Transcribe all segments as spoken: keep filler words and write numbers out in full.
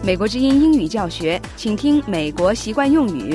美国之音英语教学，请听美国习惯用语。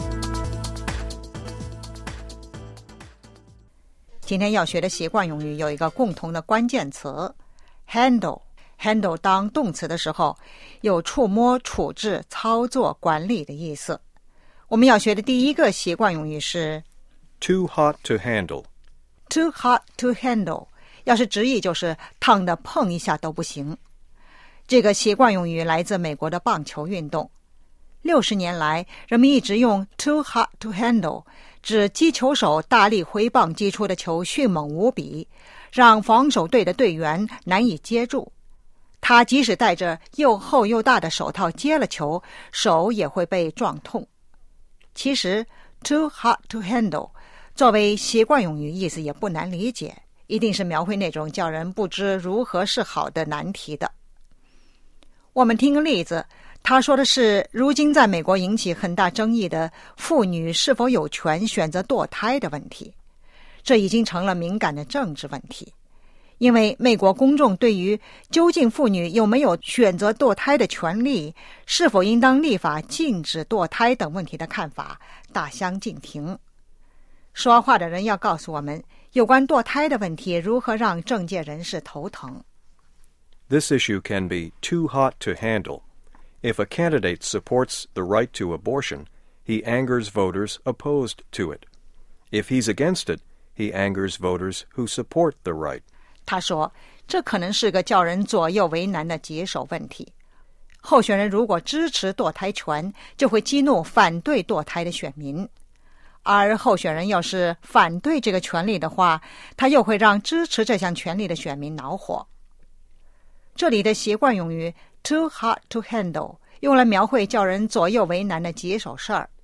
今天要学的习惯用语有一个共同的关键词 handle。handle 当动词的时候，有触摸、处置、操作、管理的意思。我们要学的第一个习惯用语是 too hot to handle。 too hot to handle， 要是直译就是烫的碰一下都不行。这个习惯用语来自美国的棒球运动。六十年来，人们一直用 too hot to handle 指击球手大力挥棒击出的球迅猛无比，让防守队的队员难以接住。他即使戴着又厚又大的手套接了球，手也会被撞痛。其实 too hot to handle 作为习惯用语意思也不难理解，一定是描绘那种叫人不知如何是好的难题的。我们听个例子，他说的是如今在美国引起很大争议的妇女是否有权选择堕胎的问题。这已经成了敏感的政治问题，因为美国公众对于究竟妇女有没有选择堕胎的权利，是否应当立法禁止堕胎等问题的看法大相径庭。说话的人要告诉我们，有关堕胎的问题如何让政界人士头疼。 This issue can be too hot to handle. If a candidate supports the right to abortion, he angers voters opposed to it. If he's against it, he angers voters who support the right. 他说，这可能是个叫人左右为难的棘手问题。候选人如果支持堕胎权，就会激怒反对堕胎的选民。而候选人要是反对这个权利的话，他又会让支持这项权利的选民恼火。这里的习惯用语 too hot to handle 用来描绘叫人左右为难的棘手事儿。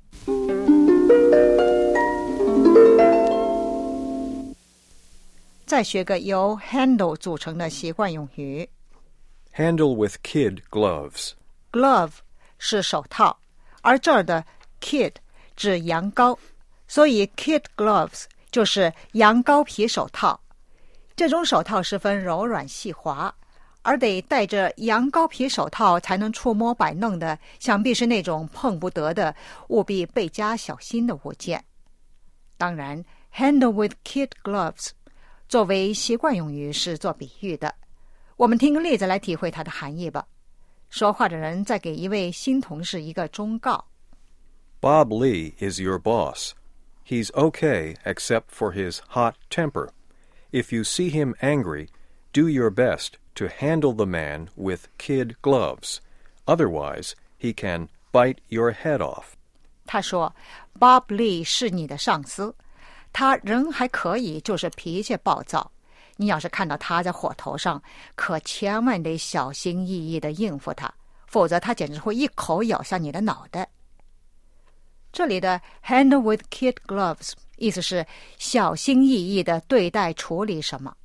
再学个由 handle 组成的习惯用语 Handle with kid gloves. glove 是手套，而这儿的 kid 指羊羔，所以 kid gloves 就是羊羔皮手套。这种手套十分柔软细滑，而得戴着羊羔皮手套才能触摸摆弄的，想必是那种碰不得的，务必倍加小心的物件。当然 handle with kid gloves 作为习惯用语是做比喻的。我们听个例子来体会它的含义吧。说话的人在给一位新同事一个忠告。 Bob Lee is your boss. He's okay except for his hot temper. If you see him angry, do your best to handle the man with kid gloves. Otherwise, he can bite your head off. 他说 Bob Lee 是你的上司，他人还可以，就是脾气暴躁。你要是看到他在火头上，可千万得小心翼翼地应付他，否则他简直会一口咬下你的脑袋。这里的 handle with kid gloves 意思是小心翼翼地对待处理什么。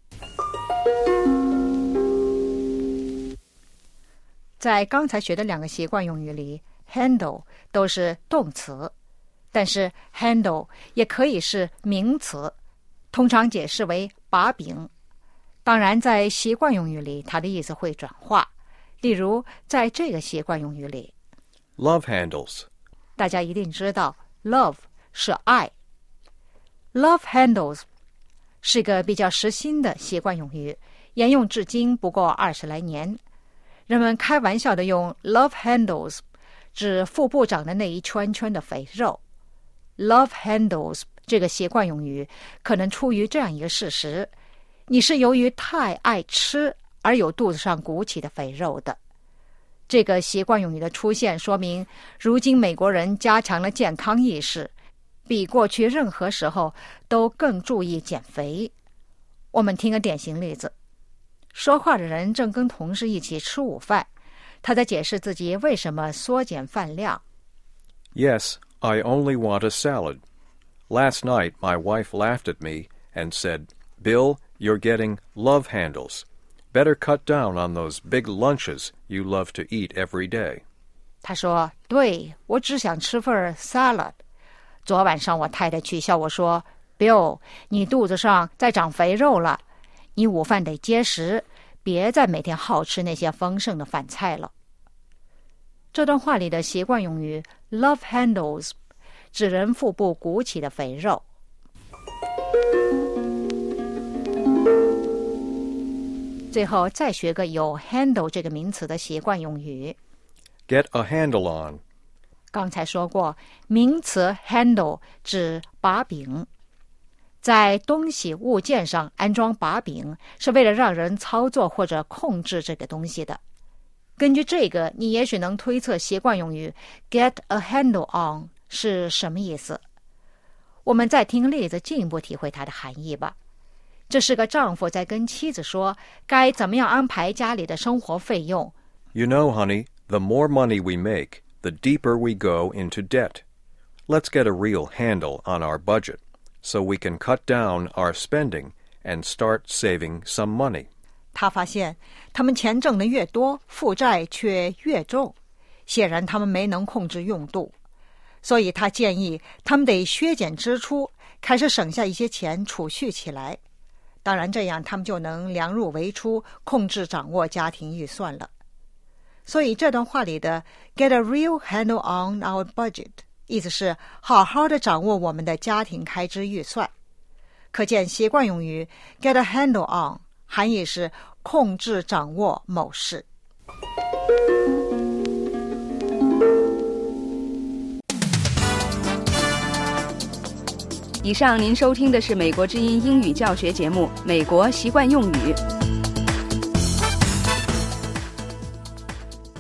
在刚才学的两个习惯用语里 handle 都是动词，但是 handle 也可以是名词，通常解释为把柄。当然在习惯用语里它的意思会转化，例如在这个习惯用语里 Love handles. 大家一定知道 love 是爱。 Love handles 是个比较时新的习惯用语，沿用至今不过二十来年。人们开玩笑地用 love handles 指腹部长的那一圈圈的肥肉。 Love handles 这个习惯用语可能出于这样一个事实，你是由于太爱吃而有肚子上鼓起的肥肉的。这个习惯用语的出现说明如今美国人加强了健康意识，比过去任何时候都更注意减肥。我们听个典型例子。说话的人正跟同事一起吃午饭，他在解释自己为什么缩减饭量。 Yes, I only want a salad. Last night my wife laughed at me and said, Bill, you're getting love handles. Better cut down on those big lunches you love to eat every day. 他说，对，我只想吃份 salad。 昨晚上我太太取笑我说， Bill, 你肚子上在长肥肉了，你午饭得结实，别再每天好吃那些丰盛的饭菜了。 这段话里的习惯用语 love handles 指人腹部鼓起的肥肉。最后再学个有 handle 这个名词的习惯用语 Get a handle on. 刚才说过，名词 handle 指把柄，在东西物件上安装把柄是为了让人操作或者控制这个东西的。根据这个，你也许能推测习惯用语 get a handle on 是什么意思。我们再听例子进一步体会它的含义吧。这是个丈夫在跟妻子说该怎么样安排家里的生活费用。 You know, honey, the more money we make, the deeper we go into debt. Let's get a real handle on our budget, so we can cut down our spending and start saving some money. 他发现他们钱挣得越多，负债却越重，显然他们没能控制用度，所以他建议他们得削减支出，开始省下一些钱储蓄起来。当然这样他们就能量入为出，控制掌握家庭预算了。所以这段话里的 get a real handle on our budget 意思是好好的掌握我们的家庭开支预算。可见习惯用语 get a handle on 含义是控制掌握某事。 以上您收听的是美国之音英语教学节目《美国习惯用语》。